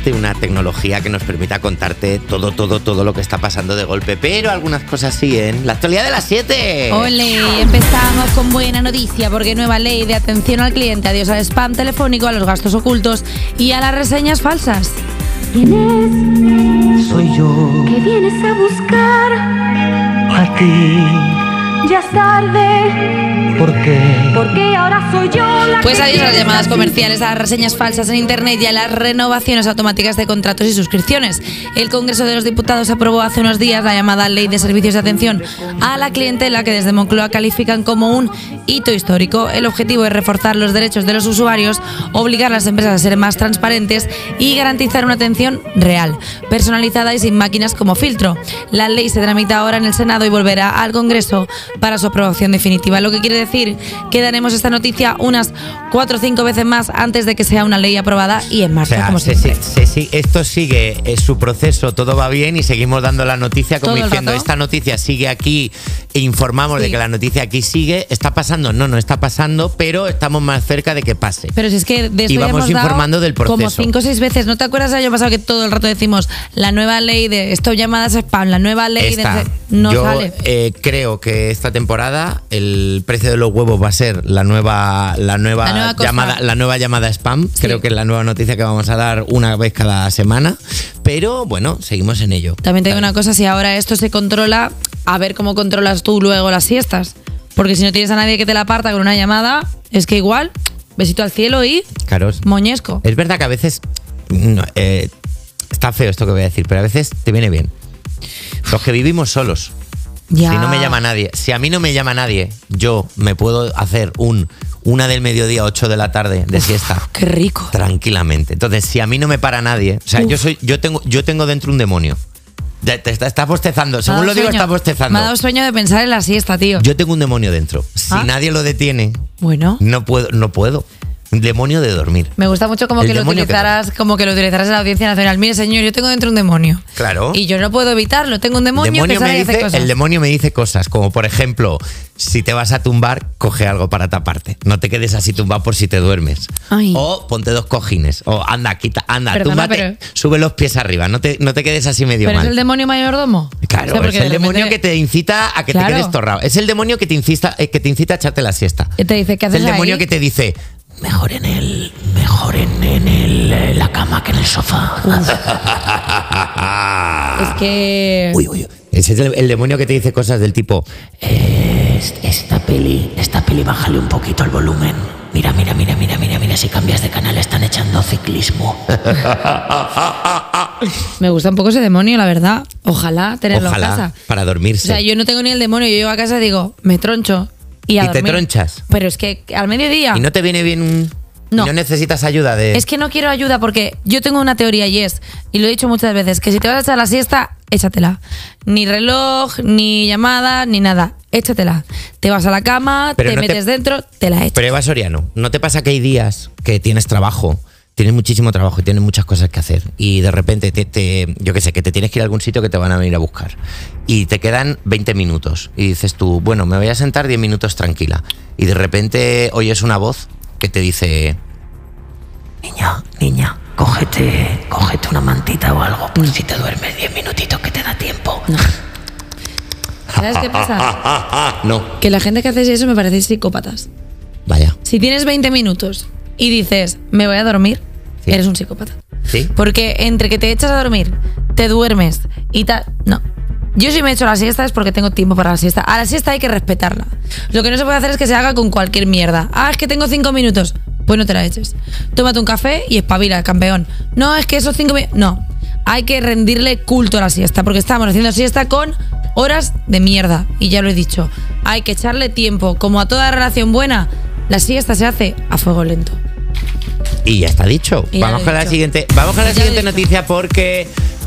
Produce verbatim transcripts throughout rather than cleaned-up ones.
existe una tecnología que nos permita contarte todo, todo, todo lo que está pasando de golpe, pero algunas cosas siguen. La actualidad de las siete. Ole, empezamos con buena noticia porque nueva ley de atención al cliente, adiós al spam telefónico, a los gastos ocultos y a las reseñas falsas. ¿Quién es? Soy yo. ¿Qué vienes a buscar? A ti. Ya es tarde. ¿Por qué? Porque ahora soy yo la Pues que adiós a las quieres llamadas aquí. comerciales, a las reseñas falsas en internet y a las renovaciones automáticas de contratos y suscripciones. El Congreso de los Diputados aprobó hace unos días la llamada Ley de Servicios de Atención a la Clientela, que desde Moncloa califican como un hito histórico. El objetivo es reforzar los derechos de los usuarios, obligar a las empresas a ser más transparentes y garantizar una atención real, personalizada y sin máquinas como filtro. La ley se tramita ahora en el Senado y volverá al Congreso para su aprobación definitiva, lo que quiere decir que daremos esta noticia unas cuatro o cinco veces más antes de que sea una ley aprobada y en marzo, O sea, como se- siempre. se- se- esto sigue es su proceso, todo va bien y seguimos dando la noticia como Todo el diciendo rato. esta noticia sigue aquí e informamos Sí. de que la noticia aquí sigue. ¿Está pasando? No, no está pasando, pero estamos más cerca de que pase. Pero si es que de esto Y ya vamos hemos dado informando del proceso. como cinco o seis veces. ¿No te acuerdas del año pasado que todo el rato decimos la nueva ley de stop llamadas spam, la nueva ley Esta. de... No Yo sale. eh, creo que esta temporada el precio de los huevos va a ser la nueva la nueva, La nueva cosa. llamada la nueva llamada spam. Sí. Creo que es la nueva noticia que vamos a dar una vez cada semana, pero bueno, seguimos en ello. También te digo una cosa, si ahora esto se controla, a ver cómo controlas tú luego las siestas. Porque si no tienes a nadie que te la aparta con una llamada, es que igual, besito al cielo y Claro, moñesco. es verdad que a veces no, eh, está feo esto que voy a decir, pero a veces te viene bien. Los que vivimos solos. Ya. Si no me llama nadie, si a mí no me llama nadie, yo me puedo hacer un una del mediodía, ocho de la tarde de siesta. Qué rico. Tranquilamente. Entonces, si a mí no me para nadie, o sea, Uf. yo soy, yo tengo, yo tengo dentro un demonio. Te, te está, estás bostezando. Me ha Según dado lo digo, sueño. estás bostezando. Me ha dado sueño de pensar en la siesta, tío. Yo tengo un demonio dentro. Si Ah. nadie lo detiene, Bueno. no puedo, no puedo. Un demonio de dormir. Me gusta mucho como El que lo demonio que utilizaras, como que lo utilizaras en la Audiencia Nacional. Mire, señor, yo tengo dentro un demonio. Claro. Y yo no puedo evitarlo. Tengo un demonio, Demonio que sale me y hace dice, cosas. el demonio me dice cosas, como por ejemplo, si te vas a tumbar, coge algo para taparte. No te quedes así tumbado por si te duermes. Ay. O ponte dos cojines. O anda, quita, anda, Perdona, túmbate, pero- sube los pies arriba. No te, no te quedes así medio Pero mal. es el demonio mayordomo. Claro, O sea, porque es el de repente demonio que te incita a que Claro. te quedes torrado. Es el demonio que te incita, eh, que te incita a echarte la siesta. Te dice, ¿qué Es haces el demonio ahí? que te dice, mejor en el, mejor en, en el, eh, la cama que en el sofá. Es que... Uy, uy, uy. Ese es el, el demonio que te dice cosas del tipo, eh, esta peli, esta peli, bájale un poquito el volumen. Mira, mira, mira, mira, mira, mira, si cambias de canal están echando ciclismo. Me gusta un poco ese demonio, la verdad. Ojalá tenerlo Ojalá, en casa. para O dormirse. sea, yo no tengo ni el demonio. Yo llego a casa y digo, me troncho. Y, a ¿Y te dormir. tronchas? Pero es que al mediodía... ¿Y no te viene bien? No. ¿Y no necesitas ayuda de...? Es que no quiero ayuda porque yo tengo una teoría y es, y lo he dicho muchas veces, que si te vas a echar la siesta, échatela. Ni reloj, ni llamada, ni nada. Échatela. Te vas a la cama, Pero te no te- metes dentro, te la echas. Pero Eva Soriano, ¿no te pasa que hay días que tienes trabajo, tienes muchísimo trabajo y tienes muchas cosas que hacer y de repente te, te- yo qué sé, que te tienes que ir a algún sitio que te van a venir a buscar y te quedan veinte minutos y dices tú, bueno, me voy a sentar diez minutos tranquila y de repente oyes una voz que te dice, niña, niña, cógete, cógete una mantita o algo por si te duermes diez minutitos que te da tiempo. ¿Sabes qué pasa? No, Que la gente que hace eso me parece psicópatas. vaya, Si tienes veinte minutos y dices, me voy a dormir, Sí. eres un psicópata. ¿sí? Porque entre que te echas a dormir, te duermes y tal. No. Yo si me echo la siesta es porque tengo tiempo para la siesta. A la siesta hay que respetarla. Lo que no se puede hacer es que se haga con cualquier mierda. Ah, es que tengo cinco minutos. Pues no te la eches. Tómate un café y espabila, campeón. No, es que esos cinco minutos. No. Hay que rendirle culto a la siesta. Porque estamos haciendo siesta con horas de mierda. Y ya lo he dicho. Hay que echarle tiempo. Como a toda relación buena, la siesta se hace a fuego lento. Y ya está dicho. Y ya Vamos lo he con la dicho. siguiente, vamos con la Ya lo he siguiente dicho. noticia porque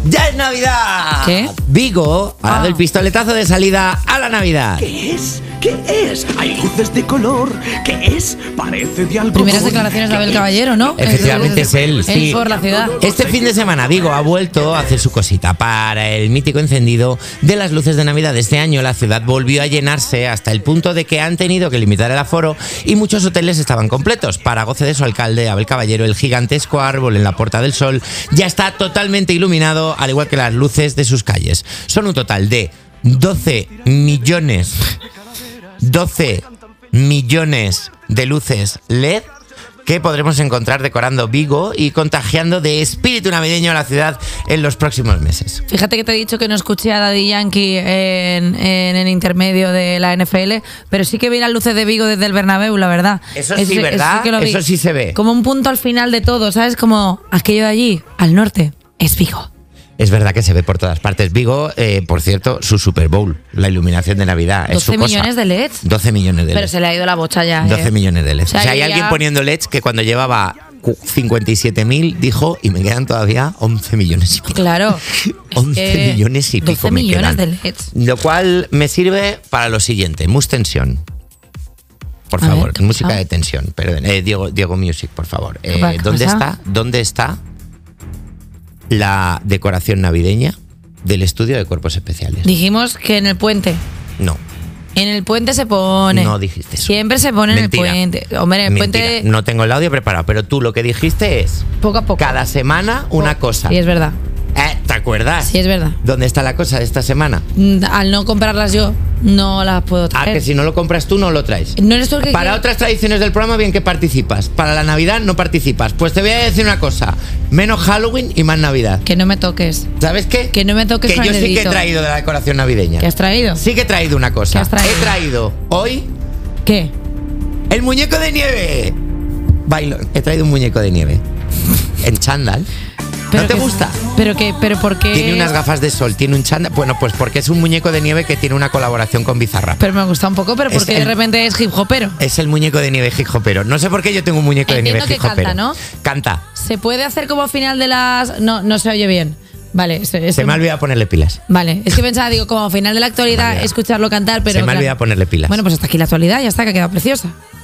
¡Ya es Navidad! ¿Qué? Vigo ha dado Ah. el pistoletazo de salida a la Navidad. ¿Qué es? ¿Qué es? Hay luces de color. ¿Qué es? Parece de algo. Primeras declaraciones de Abel Caballero, ¿no? Efectivamente es él, sí. por la ciudad. Este fin de semana Vigo ha vuelto a hacer su cosita para el mítico encendido de las luces de Navidad. Este año la ciudad volvió a llenarse hasta el punto de que han tenido que limitar el aforo y muchos hoteles estaban completos. Para goce de su alcalde, Abel Caballero, el gigantesco árbol en la Puerta del Sol ya está totalmente iluminado, al igual que las luces de sus calles. Son un total de doce millones, doce millones de luces L E D que podremos encontrar decorando Vigo y contagiando de espíritu navideño a la ciudad en los próximos meses. Fíjate que te he dicho que no escuché a Daddy Yankee en, en el intermedio de la N F L, pero sí que vi las luces de Vigo desde el Bernabéu, la verdad. Eso sí, ¿verdad? que lo vi. Eso sí se ve. Como un punto al final de todo, ¿sabes? Como aquello de allí, al norte, es Vigo. Es verdad que se ve por todas partes. Vigo, eh, por cierto, su Super Bowl, la iluminación de Navidad. es su doce cosa. millones de L E Ds. doce millones de L E Pero Ds. se le ha ido la bocha ya. doce eh. millones de L E Ds. O sea, O sea, hay ya- alguien poniendo L E Ds que cuando llevaba cu- cincuenta y siete mil dijo, y me quedan todavía once millones y pico. Claro. Es once que millones y pico doce me millones quedan. de L E Ds. Lo cual me sirve para lo siguiente, mus tensión. Por A ver, favor, ¿qué ha música pasado? de tensión. Perdón, eh, Diego, Diego Music, por favor. ¿Qué Eh, pa- qué ¿Dónde pasa? está? ¿Dónde está la decoración navideña del estudio de cuerpos especiales? Dijimos que en el puente. No. En el puente se pone. No dijiste eso. Siempre se pone Mentira. en el puente. Hombre, en el Mentira. puente No tengo el audio preparado, pero tú lo que dijiste es poco a poco. cada semana una cosa. Sí, es verdad. Eh, ¿Te acuerdas? Sí, es verdad. ¿Dónde está la cosa de esta semana? Mm, Al no comprarlas yo, no las puedo Ah, traer. que si no lo compras tú, no lo traes. No eres tú el que Para quiere- otras tradiciones del programa, bien que participas. Para la Navidad, no participas. Pues te voy a decir una cosa: menos Halloween y más Navidad. Que no me toques. ¿Sabes qué? Que no me toques Que con yo el sí que he dedito. traído de la decoración navideña. ¿Qué has traído? Sí que he traído una cosa. ¿Qué has traído? He traído hoy ¿Qué? el muñeco de nieve. Bailo. He traído un muñeco de nieve. En chándal. ¿No te que- gusta? ¿Pero qué? ¿Pero por qué? Tiene unas gafas de sol, tiene un chándal. Bueno, pues porque es un muñeco de nieve que tiene una colaboración con Bizarrap. Pero me gusta un poco, pero Es porque de el- repente es hip hopero. Es el muñeco de nieve hip hopero. No sé por qué yo tengo un muñeco de nieve Entiendo hip que canta, hopero. ¿no? Canta. ¿Se puede hacer como final de las...? No, no se oye bien. Vale. Es, es Se un- me ha olvidado ponerle pilas. Vale, es que pensaba, digo, como final de la Se me ha actualidad, olvidado. escucharlo cantar, pero... Se me ha claro. olvidado ponerle pilas. Bueno, pues hasta aquí la actualidad, ya está, que ha quedado preciosa.